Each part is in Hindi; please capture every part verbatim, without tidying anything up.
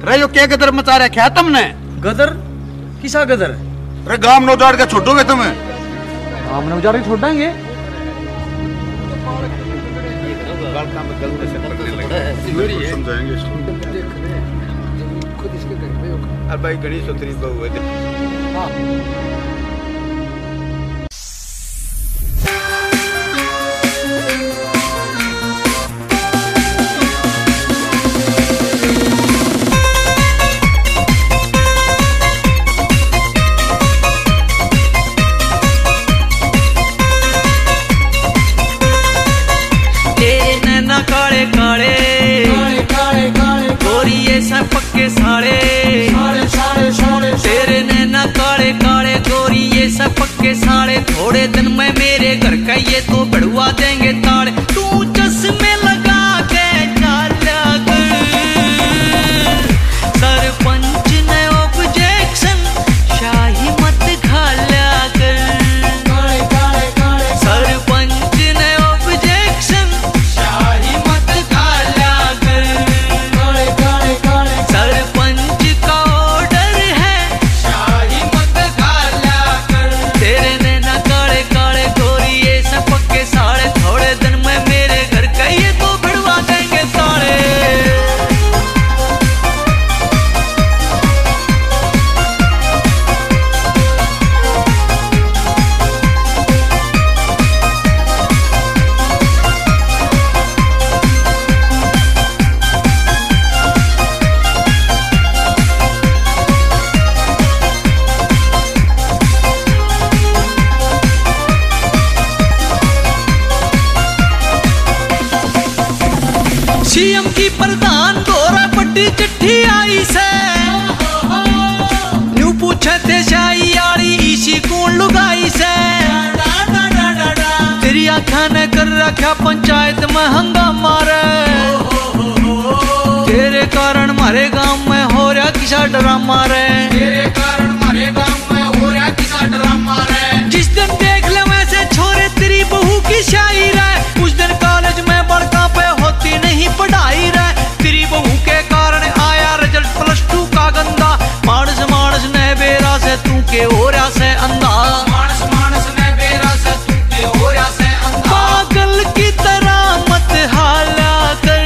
अरे यो क्या गदर मचा रखा तुमने? गदर? किसा गदर? अरे गांव में उजाड़ के छोड़ोगे तुम्हें? गांव में उजाड़ के छोड़ देंगे? समझाएंगे खुद इसके घर में होगा। अब भाई गणेश उतरी बहू है। हाँ। काले काले काले काले काले गोरिये सा पक्के साले साले साले साले तेरे नैना काले काले गोरिये सा पक्के साले थोड़े दिन में मेरे घर का ये तो बढ़वा देंगे ताले तू चश्मे लगा के चाला कर सरपंच ने ऑब्जेक्शन शाही मत खाला कर काले काले काले सरपंच ने ऑब्जेक्शन सरपंच का ऑर्डर है शाही मत खाला कर तेरे नैना काले काले गोरिये से पक्के साले थोड़े दिन में मेरे घर का ये तो भिड़वा देंगे साले। सीएम की प्रधान दौरा पट्टी चिट्ठी आई से न्यू पूछे थे शाही आड़ी इसी कौन लुगाई से तेरी आँखा ने कर रखा पंचायत में हंगामा रे तेरे कारण हमारे गांव में हो रहा किसा ड्रामा रे तेरे कारण हमारे गांव में हो रहा किसा ड्रामा रे जिस दिन देख ले वैसे छोरे तेरी बहू की शाही रे उस दिन कॉलेज में बड़का पे होती नहीं पढ़ाई रे तेरी बहू के कारण आया रिजल्ट प्लस टू का गंदा मानस मानस ने बेरा से तू के हो रहा से अंधा मानस मानस ने बेरा से तू के हो रहा से अंधा पागल की तरह मत हाला कर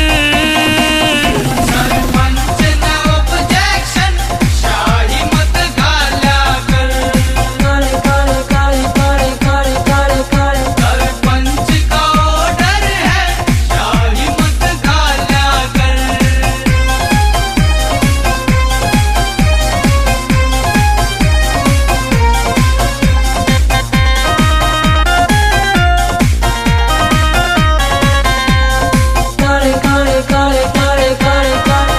सरपंच ने ऑब्जेक्शन शाही मत खाला कर काले काले काले काले काले काले काले सरपंच का ऑर्डर है शाही मत खाला कर काले काले काले काले काले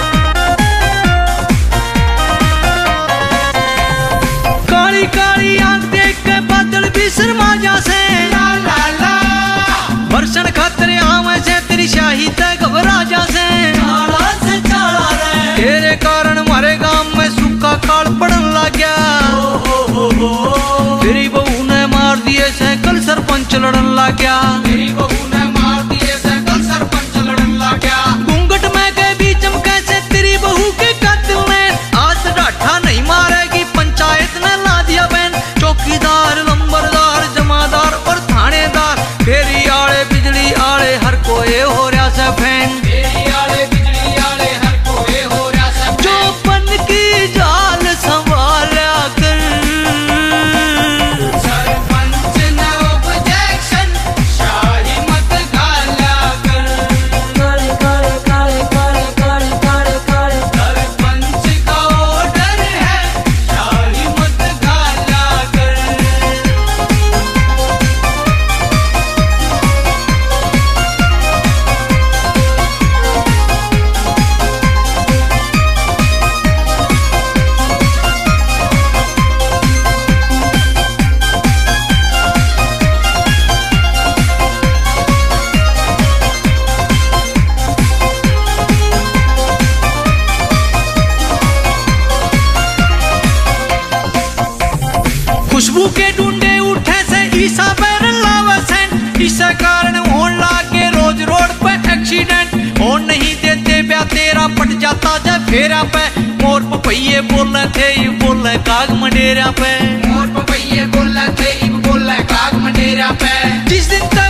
काली काली आंख देख के बादल भी शर्मा जासे ला ला ला बरसन खातिर आवे से तेरी शाही ते घबरा जासे चाला से चाला रे तेरे कारण हमारे गांव में सूखा काल पड़न लग गया तेरी बहू ने मार दिए से कल सरपंच लड़न लग गया तेरी बहू ने मार दिए से कल सरपंच लड़न लग गया घूंघट में के बीच में कैसे तेरी बहू के कातिल ने आज डाठा नहीं मारेगी पंचायत ने ला दिया बैन चौकीदार लंबरदार जमादार और थानेदार फेरी आले बिजली आले हर कोई हो रहा से फैन फेरी आले बिजली आले हर कोई हो रहा से जो पन की जाल संभाला कर सरपंच ने ऑब्जेक्शन शाही मत खाला कर काले काले काले काले काले काले काले सरपंच का ऑर्डर है शाही मत खाला कर खुशबू के ढूंढे उठे से ईसा पैर लावसन इस कारण होने लागे रोज रोड पे एक्सीडेंट और नहीं देते ब्याह तेरा पट जाता जब मंडेरा पे। मोर पपैये बोले थे इब बोले काग मंडेरा पे। मोर पपैये बोले थे इब बोले काग मंडेरा पे। जिस दिन